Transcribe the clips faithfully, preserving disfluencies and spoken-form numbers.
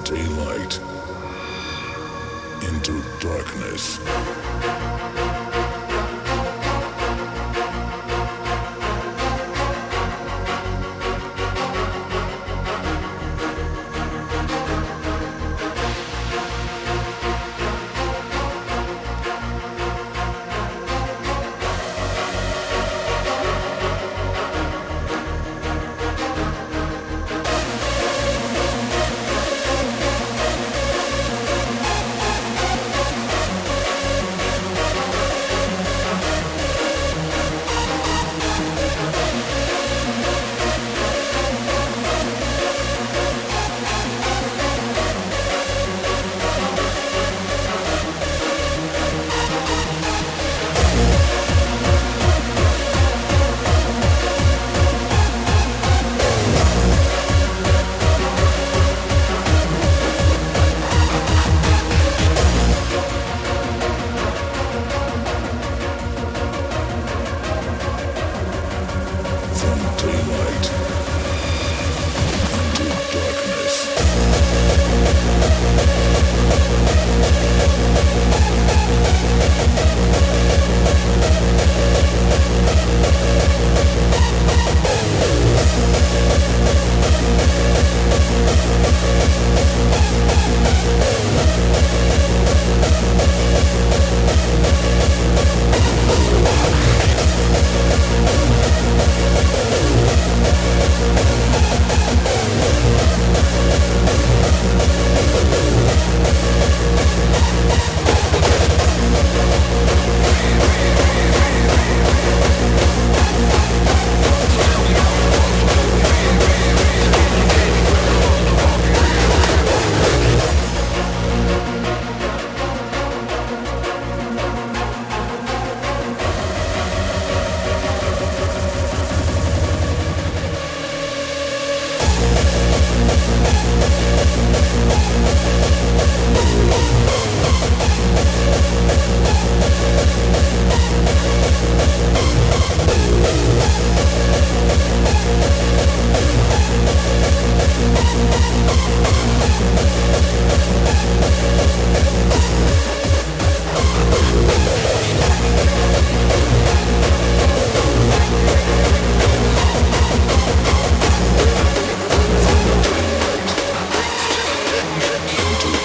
daylight into darkness. Into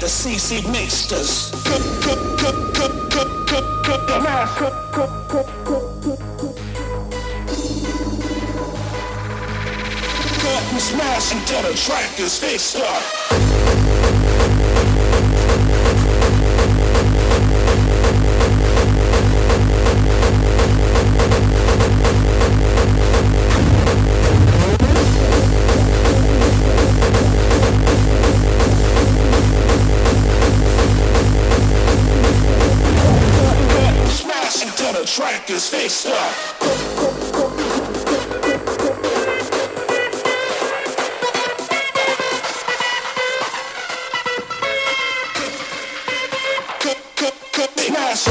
the C C mixters. Cook, cook, cook, cook, cook, cook, cook the mash. Cook, cook, cook, cook, cook, cook. Cut and smash until the track is fixed up. Track is fixed up. Smash.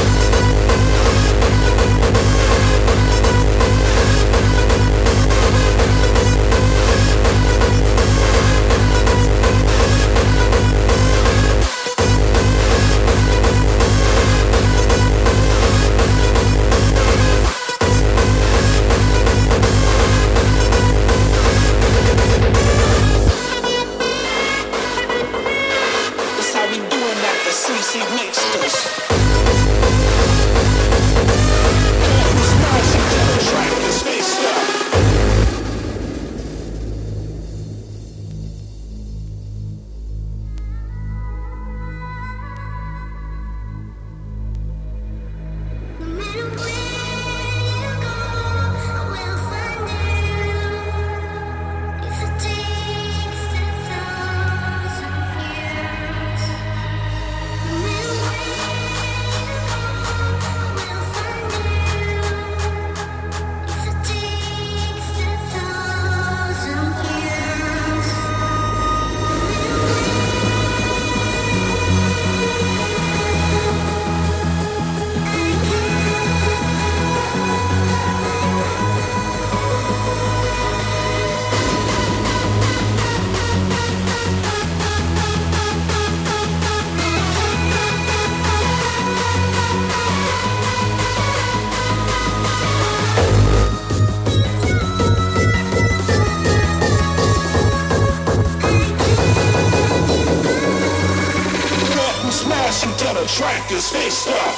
Until the track is fixed up.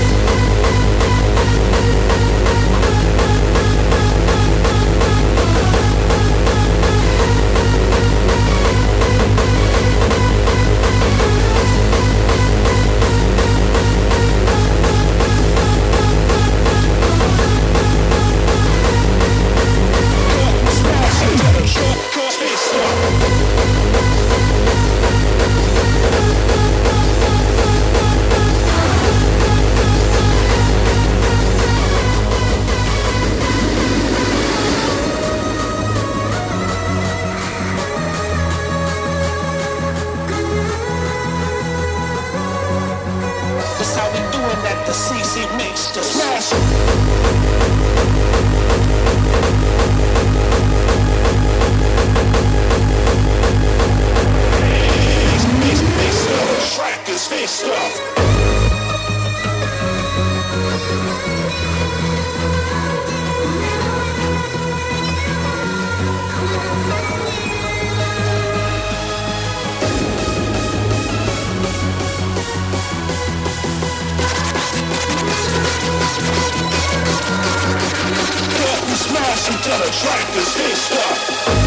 Until the track is fixed up.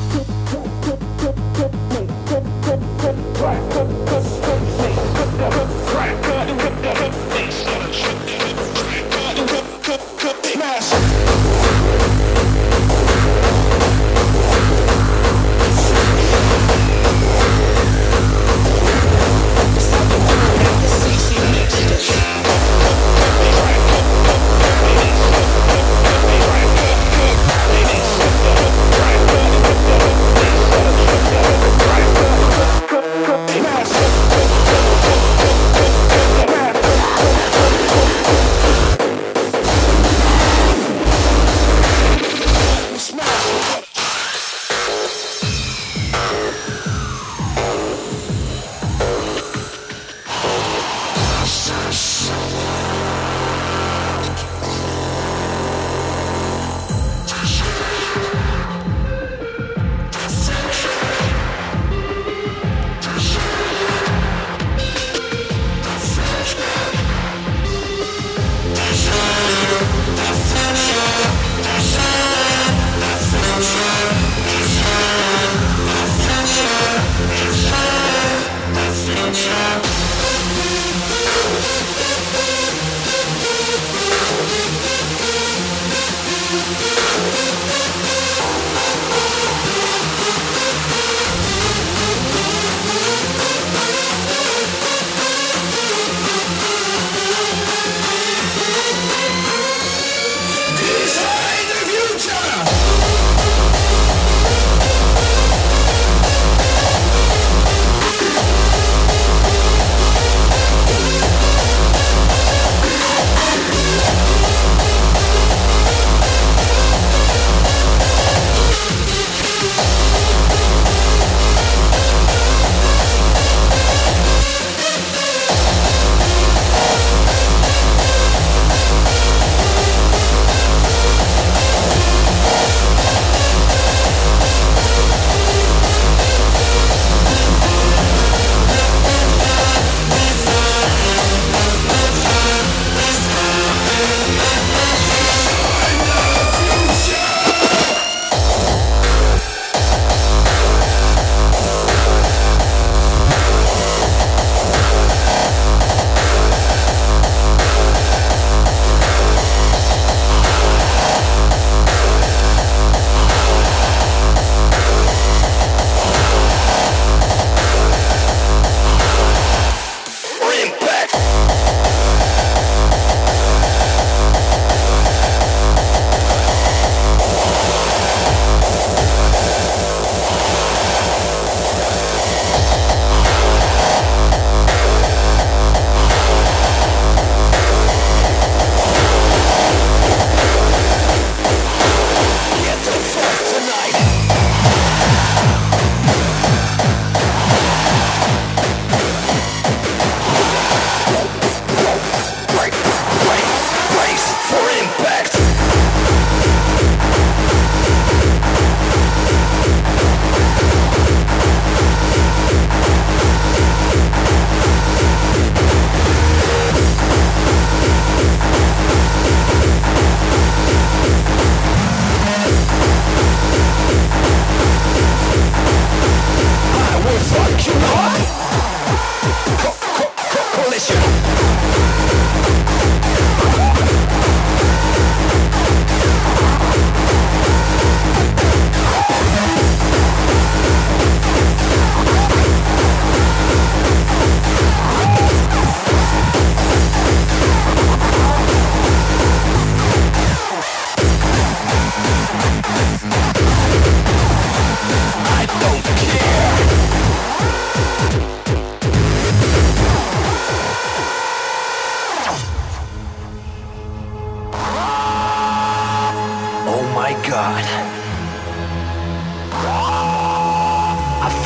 Right, cook, cook, cook, cook, cook, cook, cook, cook,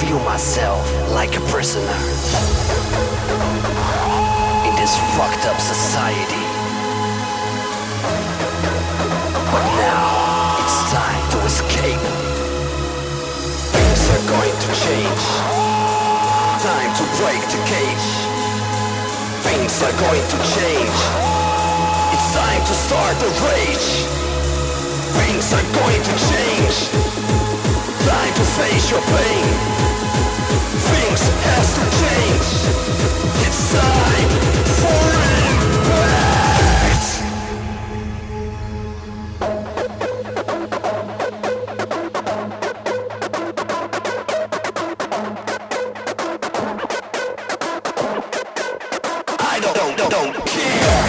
feel myself like a prisoner in this fucked up society. But now it's time to escape. Things are going to change. Time to break the cage. Things are going to change. It's time to start the rage. Things are going to change. Time to face your pain. Things has to change. It's time for impact. I don't, don't, don't, don't care.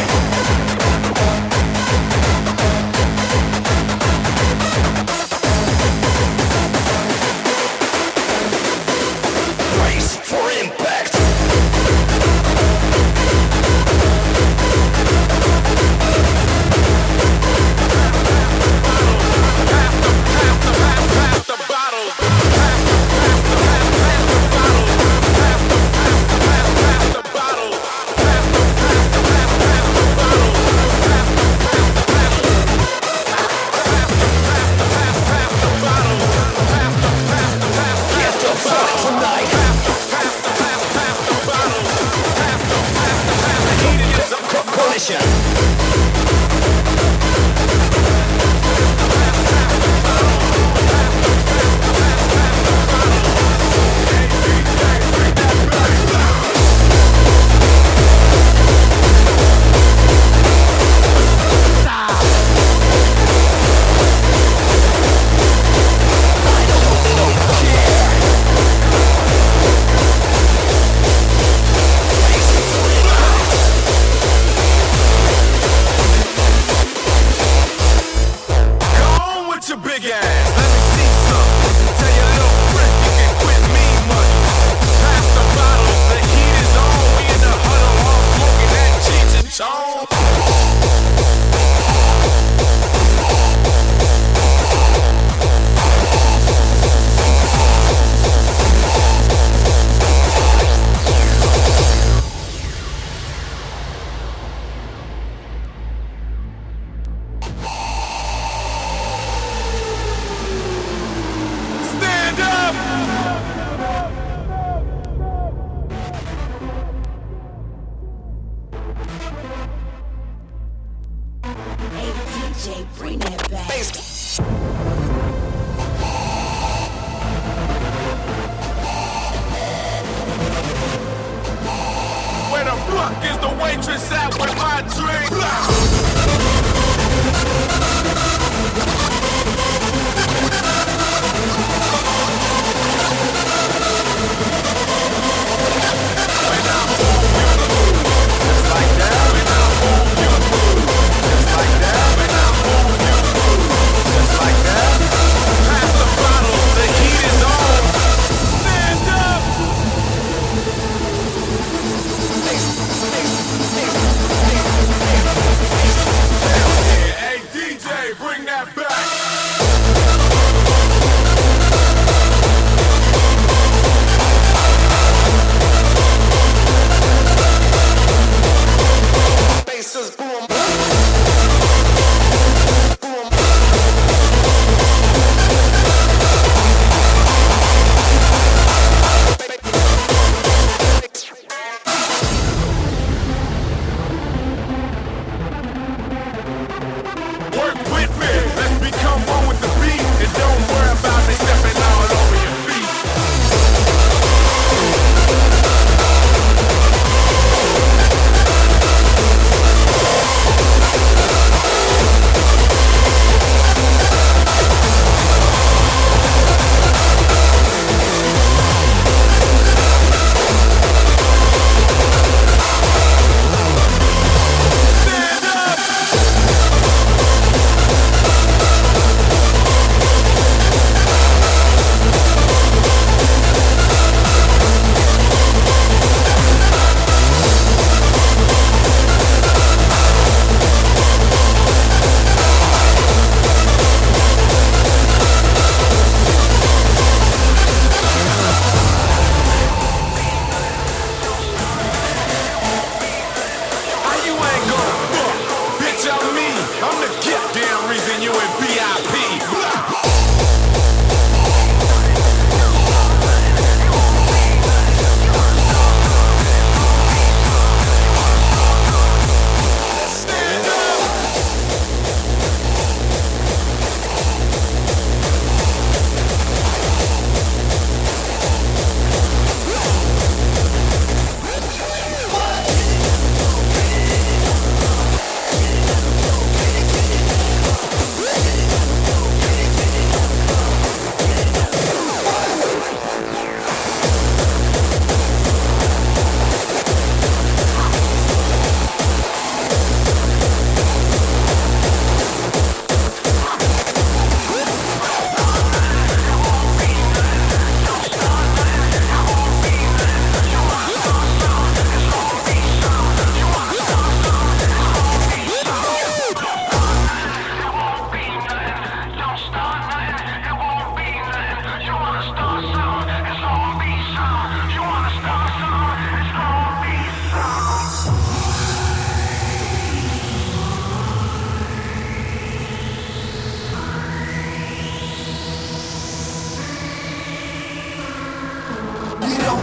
Bring that back. Where the fuck is the waitress at with my drink? Hey,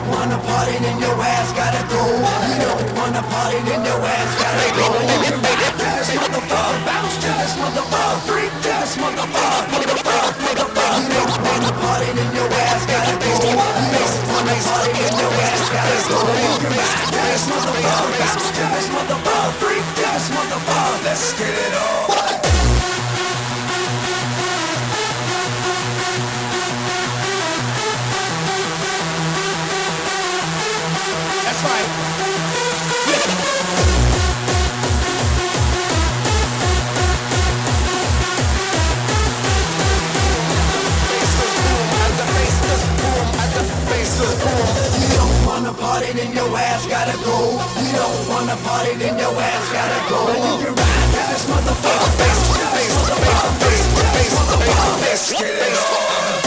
don't wanna party, then your ass gotta go. You don't wanna party, then your ass gotta go. You rock to this motherfucker, bounce to this motherfucker, freak to this motherfucker, motherfucker, motherfucker. You don't wanna party, then your ass gotta go. You don't wanna party, then your ass gotta go. You rock to this motherfucker, bounce to this motherfucker, freak to this motherfucker. Let's get it on. That's right. You don't wanna party, then your ass gotta go. You don't wanna party, then your ass gotta go. You can ride to this motherfucker, bass, bass, motherfucker, bass, bass, motherfucker. Let's get it on.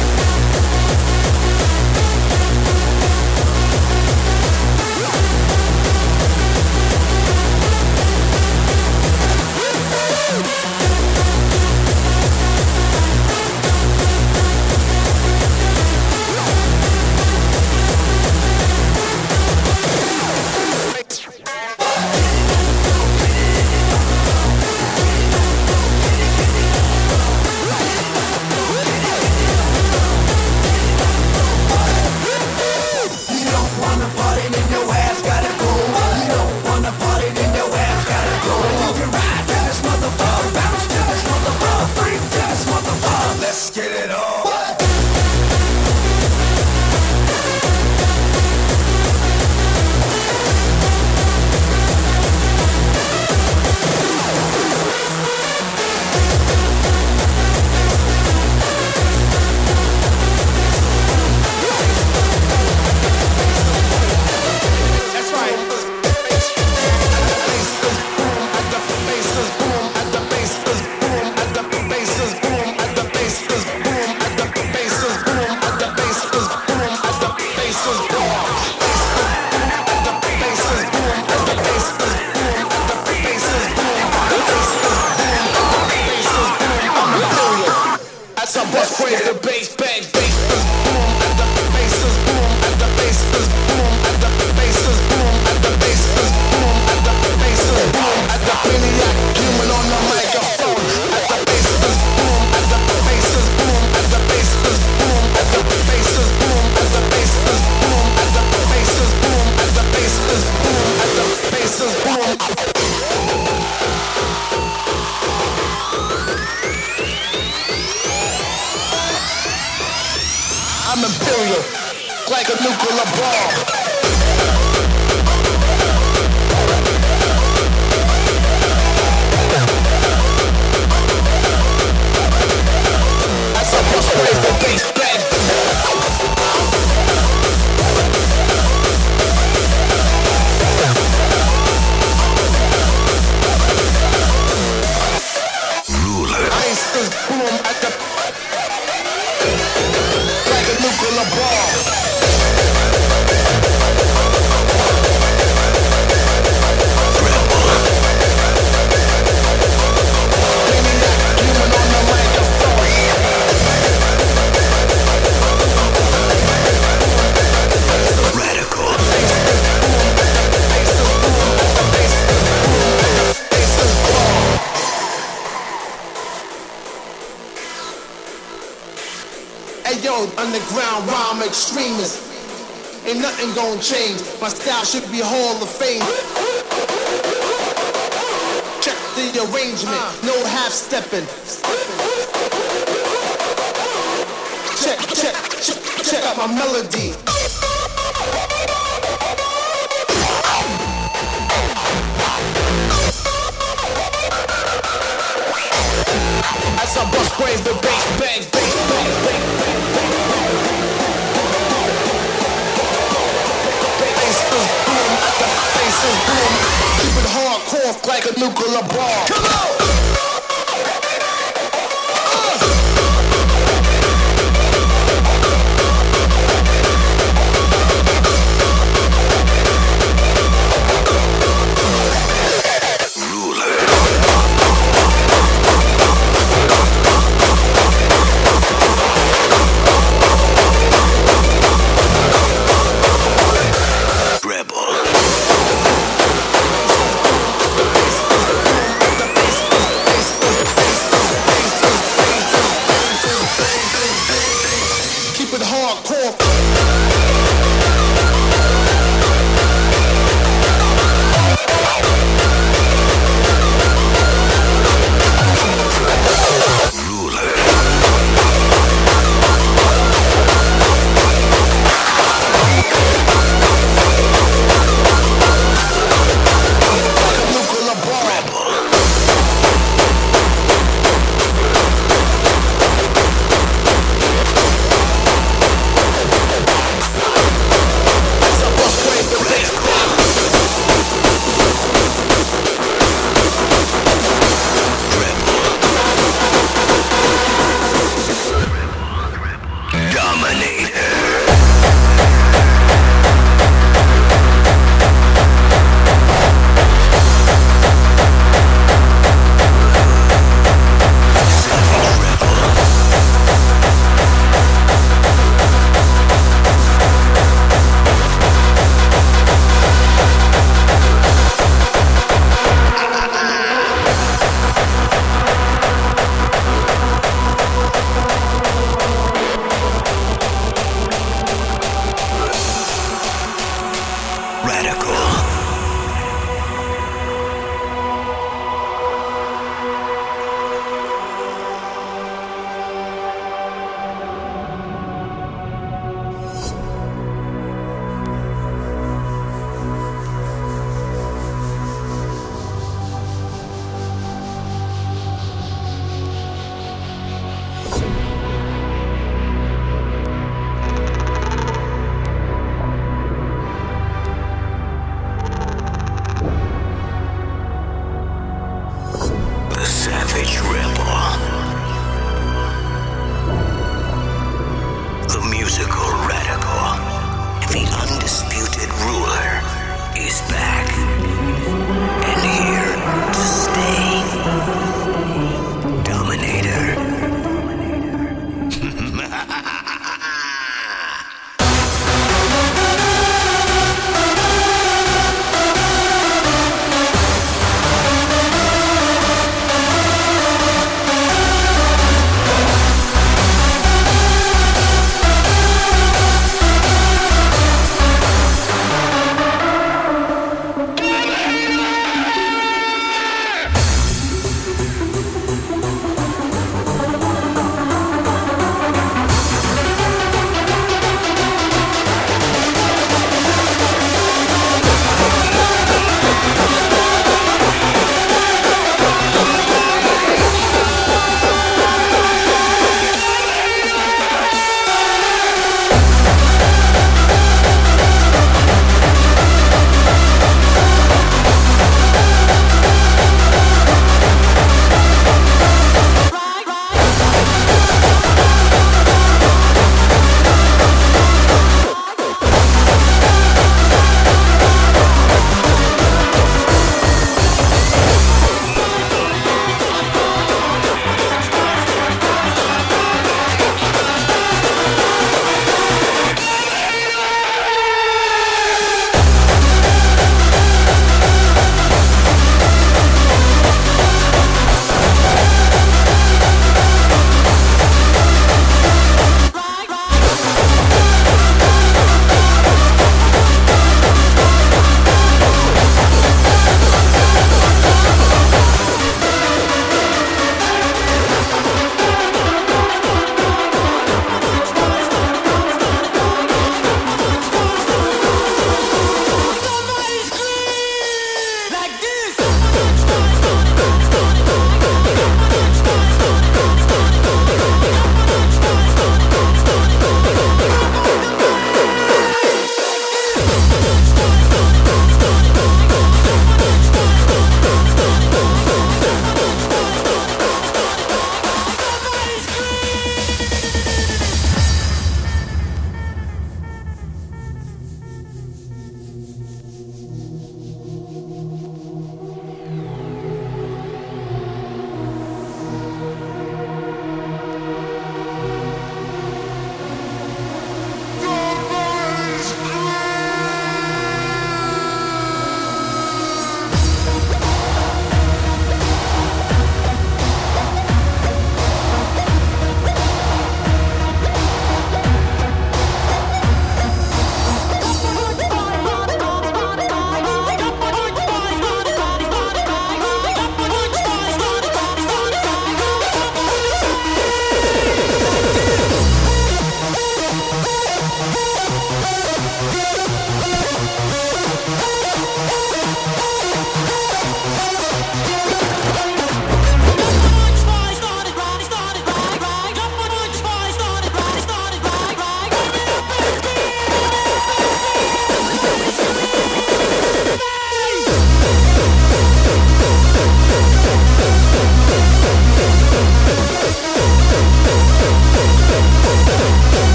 Let's get it on. That's right. Praise the bass, bang, bass, boom, at the basses, boom, at the basses, boom, at the basses, boom, at the basses, boom, at the basses, boom, at the maniac, human on the microphone, at the basses, boom, at the basses, boom, at the basses, boom, at the basses, boom, at the basses, boom, at the basses, boom, at the basses, boom, at the basses, boom. I'm imperial, like a nuclear bomb. I suppose praise the bass bang. Ruler. Ice is boom at the like a nuclear bomb. Maniac, human on the microphone. Radical. Hey yo, underground rhyme extremist. Ain't nothing gon' change. My style should be Hall of Fame. Check the arrangement, no half stepping. Check, check, check, check out my melody. As I bust praise the bass, bang, bass, bang, bang, bang, bang, bang. Bass is boom, the bass is boom. Keep it hardcore like a nuclear bomb. Come on!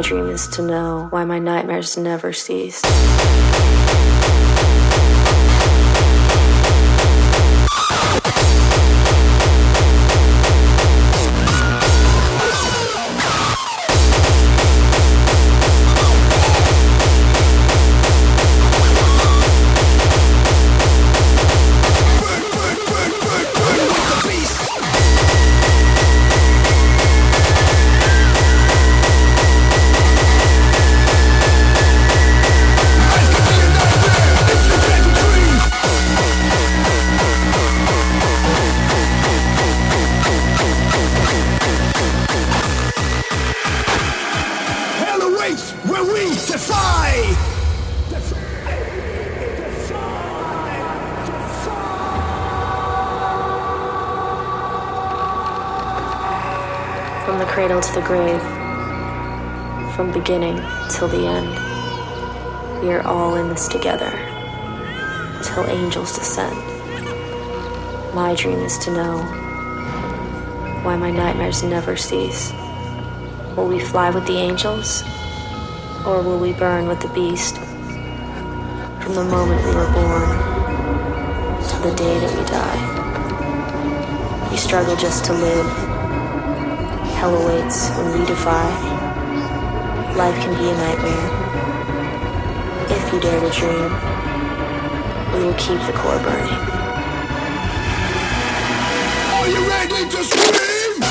dream is to know why my nightmares never cease. From the cradle to the grave, from beginning till the end, we are all in this together, till angels descend. My dream is to know why my nightmares never cease. Will we fly with the angels, or will we burn with the beast? From the moment we were born to the day that we die, we struggle just to live. Hell awaits when we defy. Life can be a nightmare. If you dare to dream, we will keep the core burning. Are you ready to scream?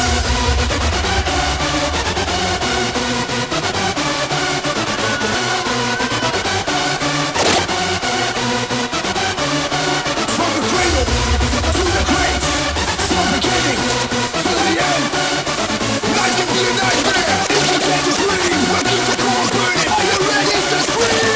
From the cradle to the grave, from beginning to the end. Life can be a nightmare. If you dare to scream, we'll keep the core burning. Are you ready to scream?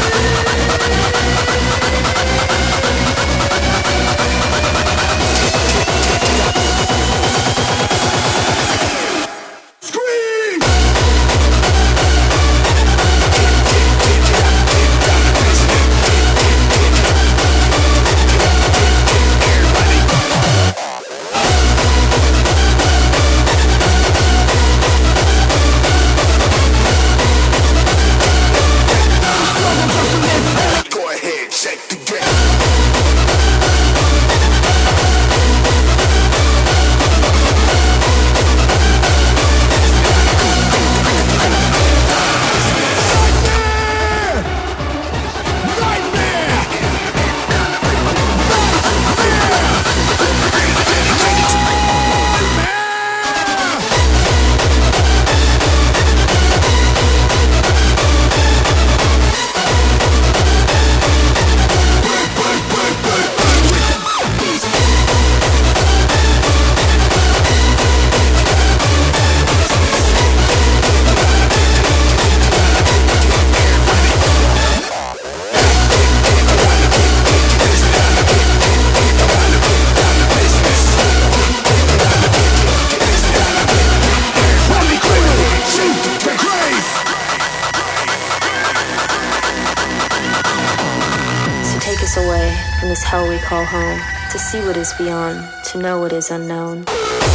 Away from this hell we call home, to see what is beyond, to know what is unknown.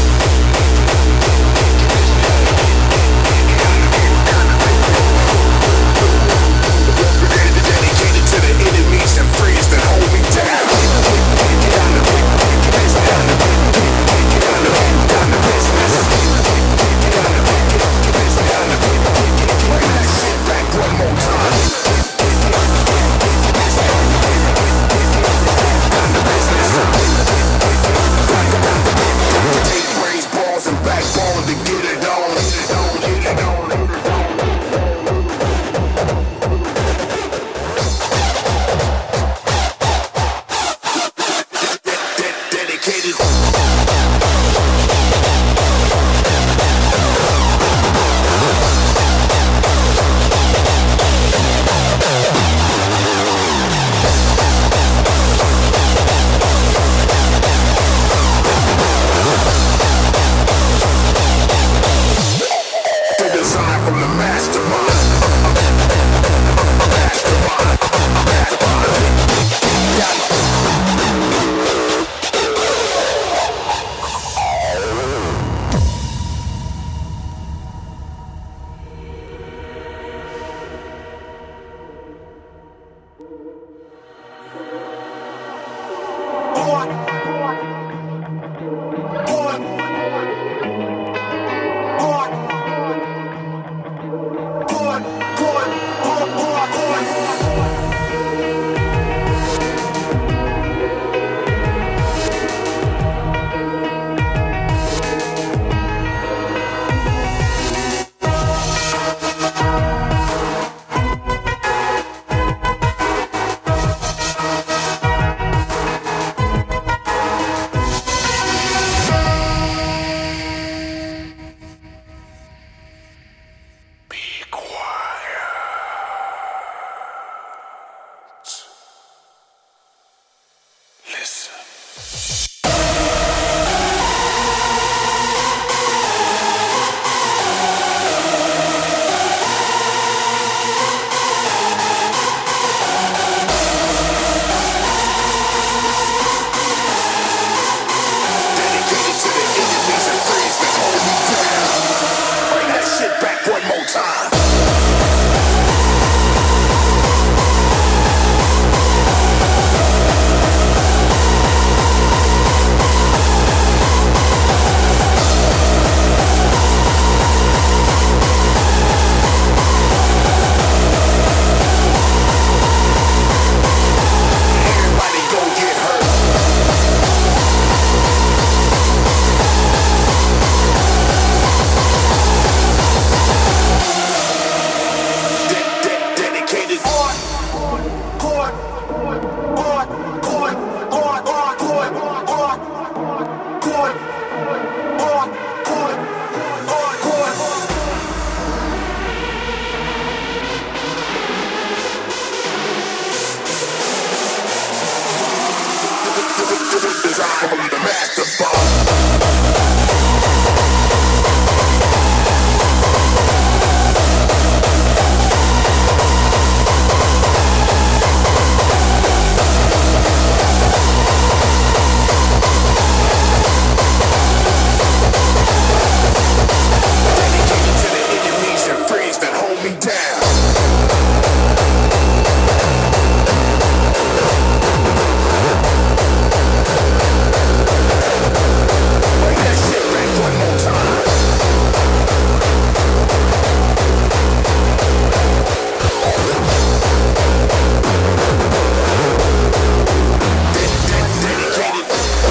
Dedicated to the enemies and friends that hold me down. Sit back one more time. Take brains darkness. Dedicated to the enemies and friends that hold me down. Bring that shit back one more time. Everybody go get hurt. De- de- dedicated. Court, court, court, court, court, court, court, court, court, court, court, court, court. Design from the master bomb. Dedicated to the enemies and friends that hold me down. Bring that shit back one more time. De- de- dedicated.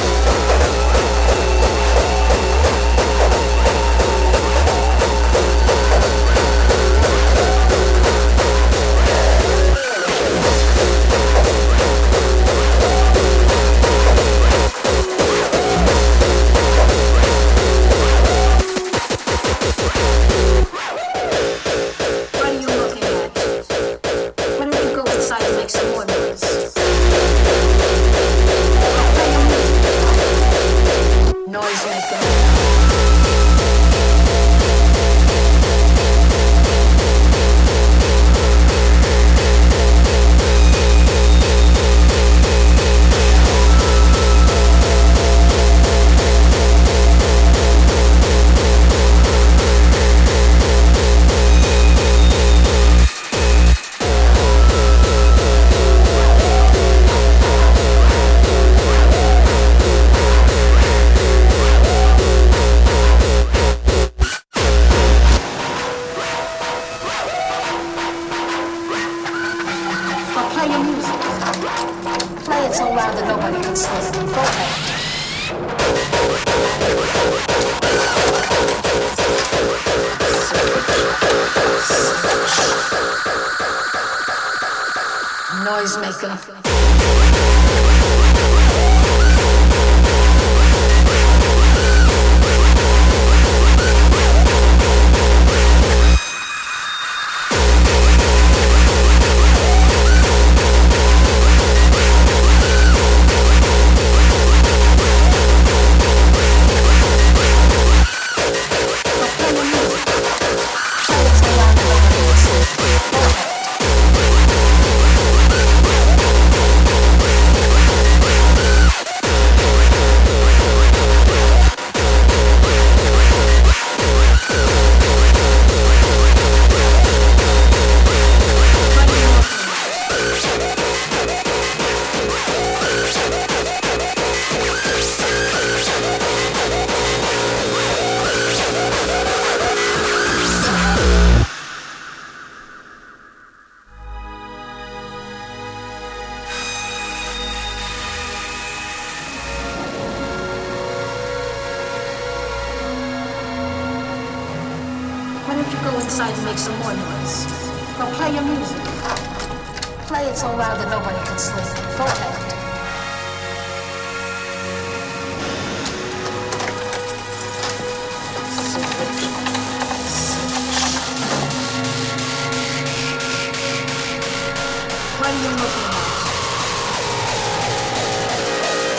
What are you looking at? Why don't you go inside and make some more noise? Play your music. Noise maker. Well, play your music. Play it so loud that nobody can sleep. Go ahead. Noise maker. Why don't you go inside and make some more noise? Well, play your music. Play it so loud that nobody can sleep. Go ahead. What are you looking at?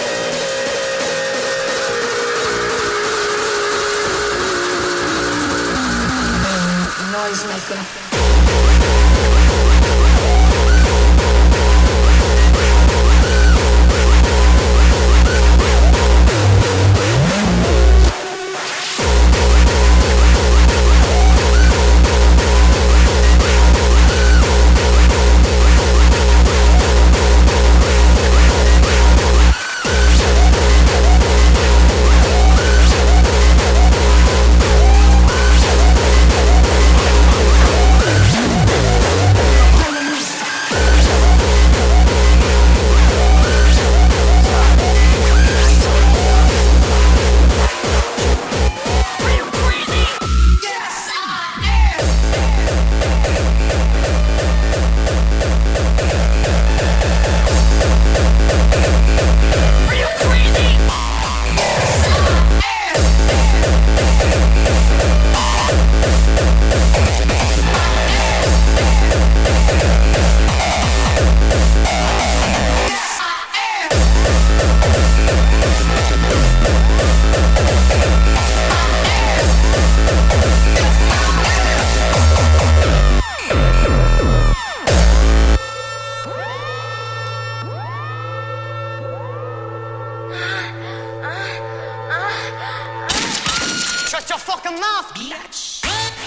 off, bitch.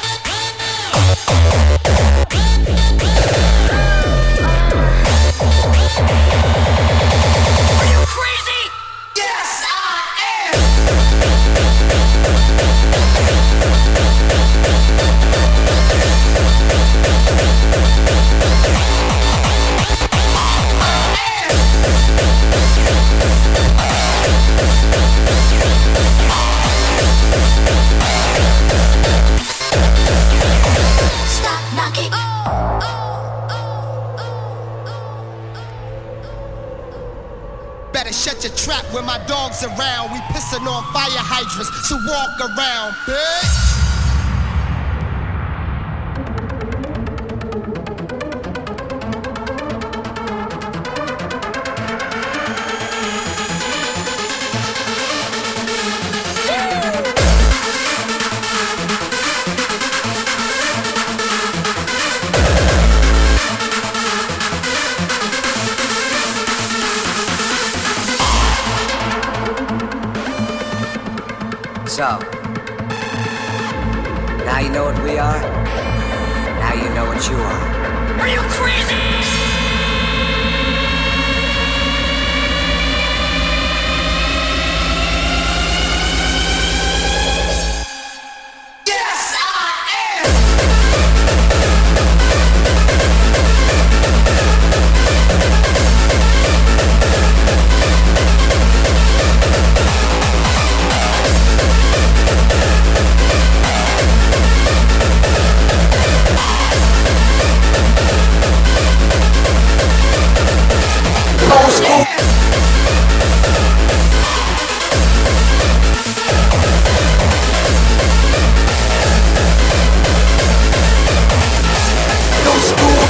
Are you crazy? Yes, I am. Stop knocking. Better shut your trap when my dog's around. We pissing on fire hydrants, so walk around, bitch. So, now you know what we are. Now you know what you are. Are you crazy? Yes, I am. Old school. Old school.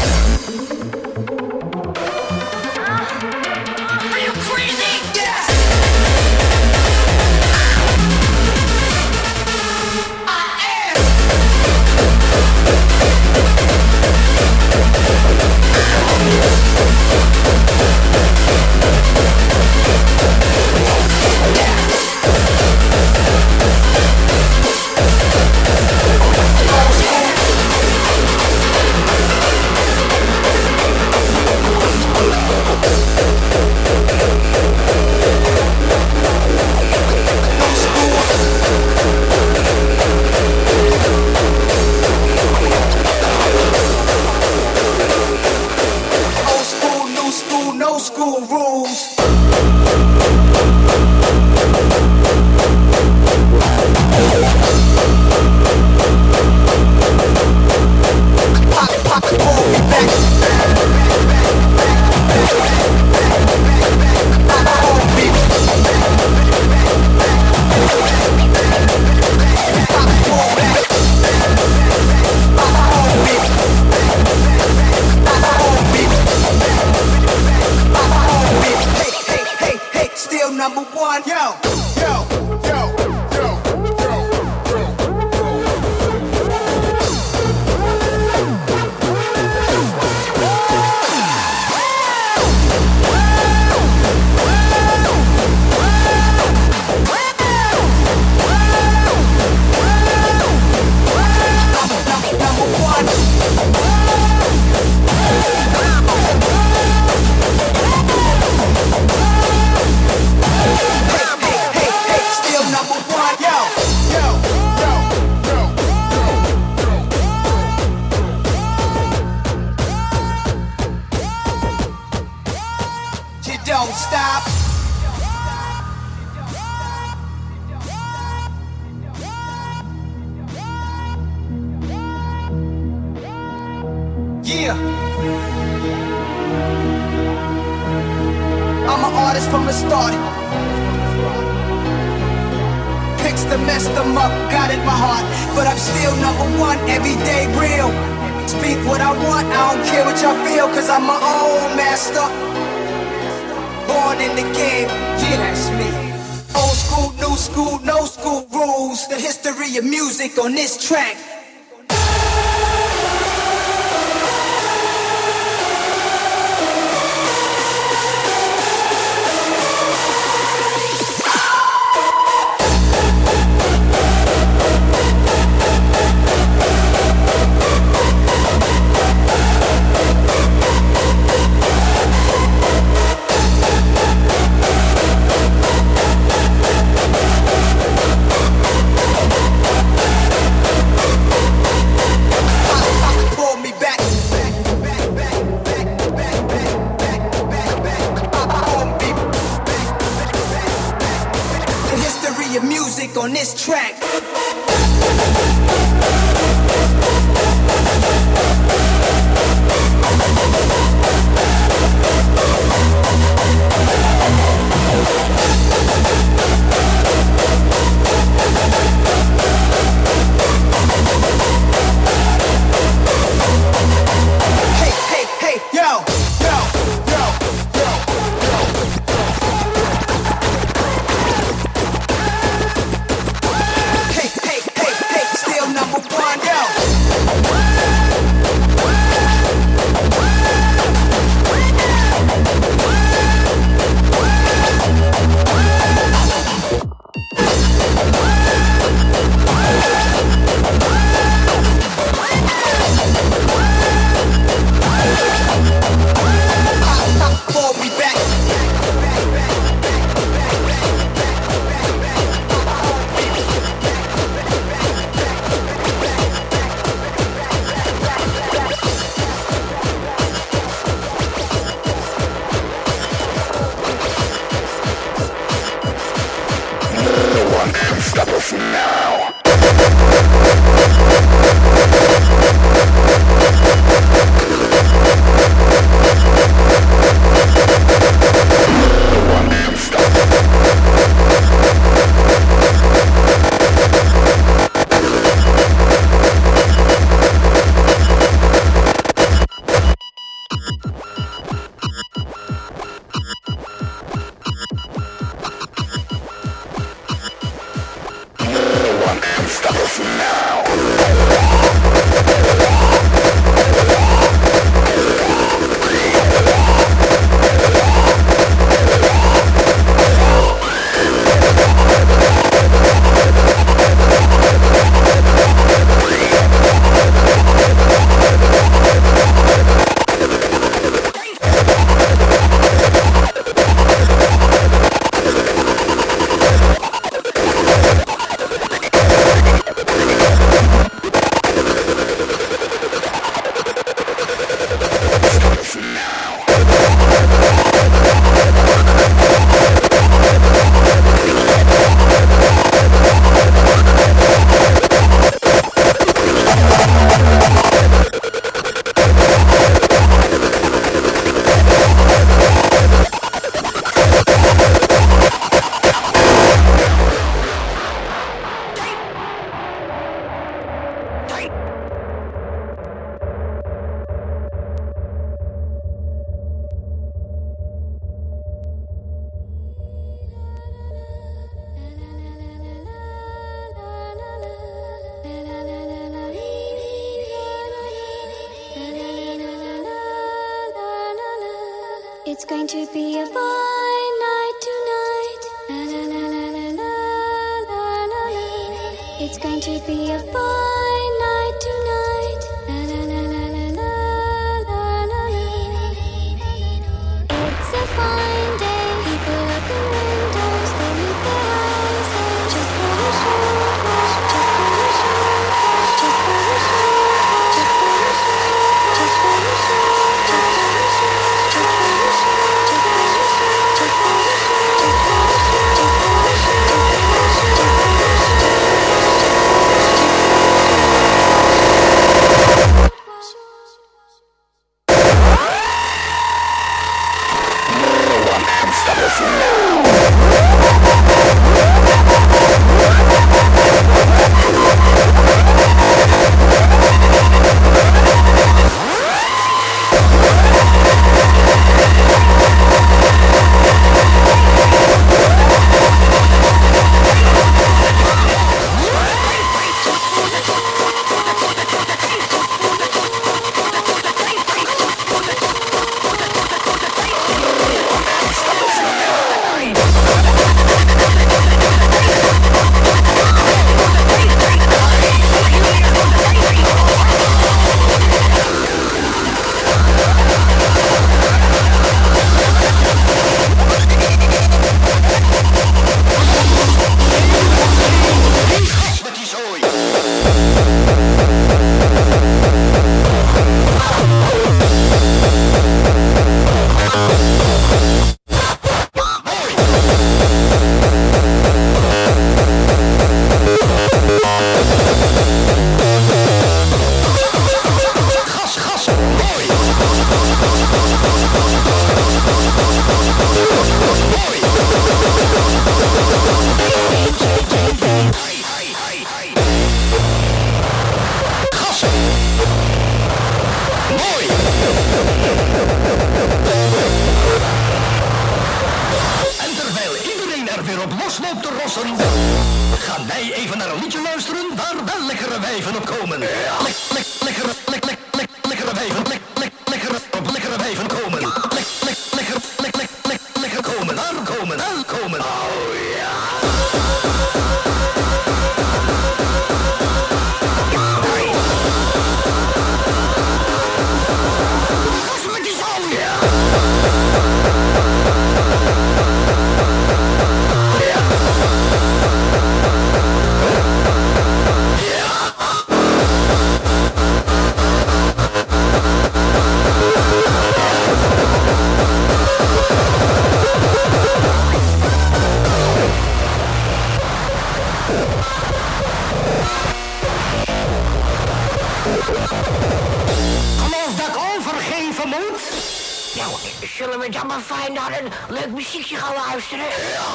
Are you crazy? Yes. I am. Old school, new school, no school rules. Pop it, pop it, pull me back. Pull me. Pop it, pull back. Pull me. Pull me. Pull me. Hey, hey, hey, hey, still number one. Yo, yo, yo, yo, yo, yo. Number one. Hey, hey, hey, hey, still number one. Yo, yo, yo, yo, yo. You don't stop. Yeah. I'm an artist from the start. Picks to mess them up, got in my heart. But I'm still number one, everyday real. Speak what I want, I don't care what y'all feel, cause I'm my own master. Born in the game, yeah, that's me. Old school, new school, no school rules. The history of music on this track. on this track. Hey, hey, hey, yo, yo, yo, yo, yo. Hey, hey, hey, hey, still number one, yo. Ball be back. No one can stop us now. No one can stop us. No one can stop us now. It's going to be a fine night tonight. La la la la la la la la la. It's going to be a fine night tonight. La la la la la la la la la. It's a fine day. People open windows, they leave their houses just for a short while, just for a short while, just for a short while, just for a short, just for a short, just for a short, just for a short. Hey! Moet je luisteren waar wel lekkere wijven op komen. Lek, lek, lekkere, lek, lek, lek, lekkere wijven. Lek, lek, lekkere, lekkere wijven komen. Lek, lek, lekker, lek, lek, lek, lekker komen. Aankomen, aankomen. Oh ja. Gas met die zon. Ja. Geloof dat ik overgeven moet? Nou, zullen we dan maar fijn naar een leuk muziekje gaan luisteren? Ja.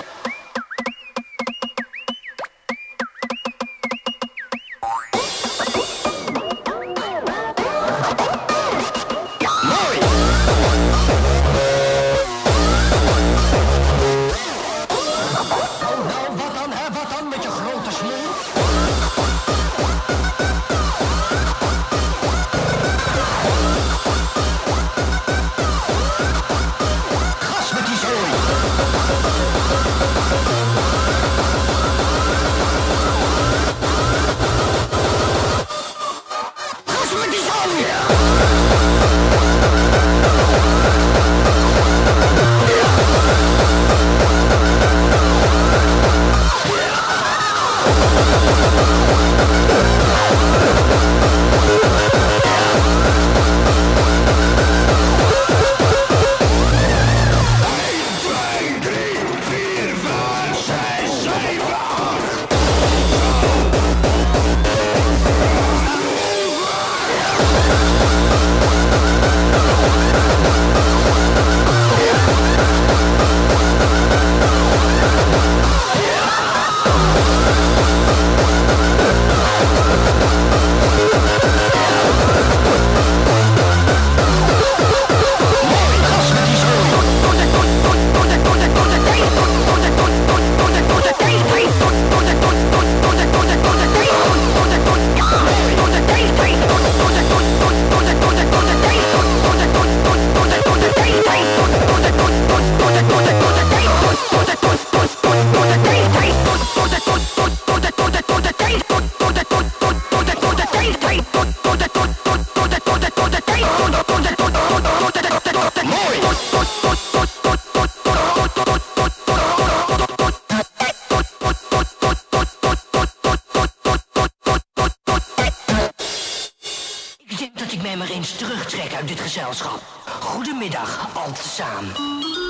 Ik denk dat ik mij maar eens terugtrek uit dit gezelschap. Goedemiddag, al tezamen.